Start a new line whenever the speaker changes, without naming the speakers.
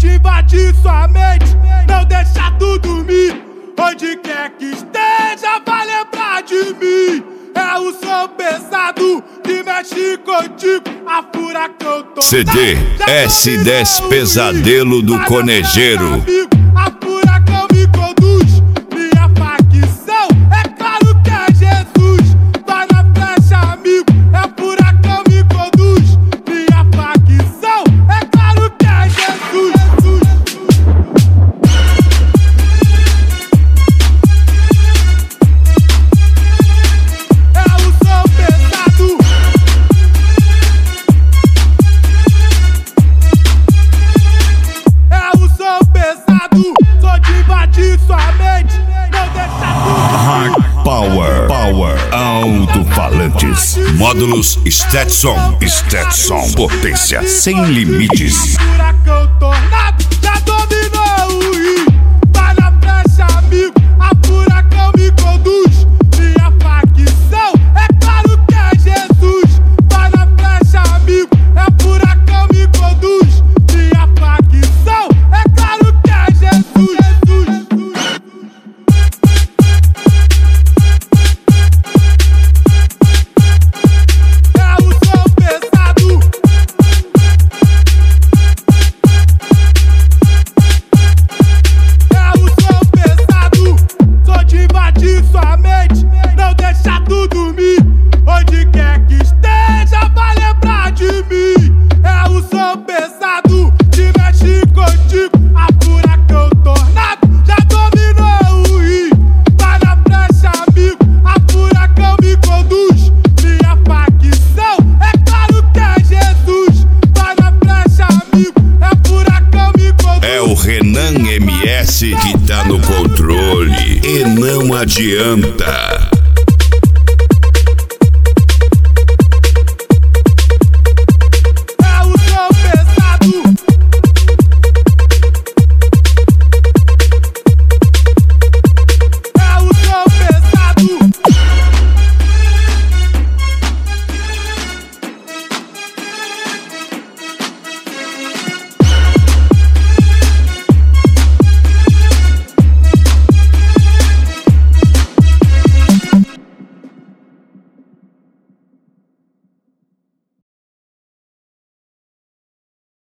de invadir sua mente, não deixar tu dormir. Onde quer que esteja vai lembrar de mim. É o som pesado que mexe contigo, a furacão tornado.
CD S10 Pesadelo do Conejeiro.
A furacão me conduz, minha facção, é claro que é Jesus. Vai na flecha, amigo, é furacão me conduz, minha facção, é claro que é Jesus. É o som pesado. É o som pesado, sou de invadir sua mente, não deixa tudo.
Power Alto-falantes. Módulos Stetson. Potência sem limites.
Furacão tornado já dominou o rio. Vai na flecha, amigo, a furacão me conduz, minha facção, é claro que é Jesus. Vai na flecha, amigo, é furacão me conduz, minha facção, é claro que é Jesus. É o som pesado. É o som pesado, sou de invadir sua mente, não deixar tu dormir. Onde quer que esteja vai lembrar de mim. É o som pesado que mexe contigo, a furacão tornado já dominou o rio. Vai na flecha, amigo, a furacão me conduz, minha facção, é claro que é Jesus. Vai na flecha, amigo, é furacão me conduz.
É o Renan MS que tá no controle. E não adianta.